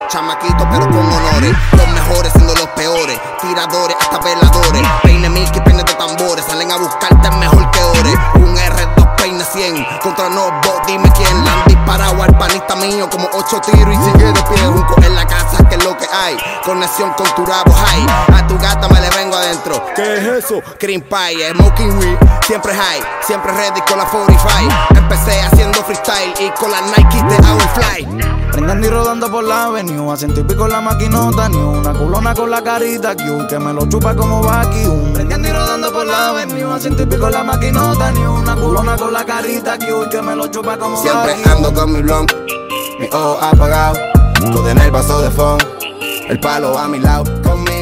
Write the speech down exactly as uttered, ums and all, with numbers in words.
chamaquitos pero con honores. Los mejores siendo los peores, tiradores hasta veladores. Peine mil que peine de tambores, salen a buscarte mejor que ores. Un R dos peine cien, contra Notebook dime quién. Le han disparado al panista mío como ocho tiros y sigue de pie. Junco en la casa que es lo que hay, conexión con tu rabo high. A tu gata me le vengo adentro, ¿qué es eso? Cream pie, smoking weed, siempre high, siempre ready con la cuarenta y cinco. Empecé haciendo freestyle y con la Nike te hago el fly. Prendiendo y rodando por la avenue, a ciento y pico la maquinota, ni una culona con la carita cute, que me lo chupa como vacuum. Prendiendo y rodando por la avenue, a ciento y pico la maquinota, ni una culona con la carita cute, que me lo chupa como vacuum. Siempre ando con mi blunt, mi ojo apagado, todo en el vaso de foam, el palo a mi lado, conmigo.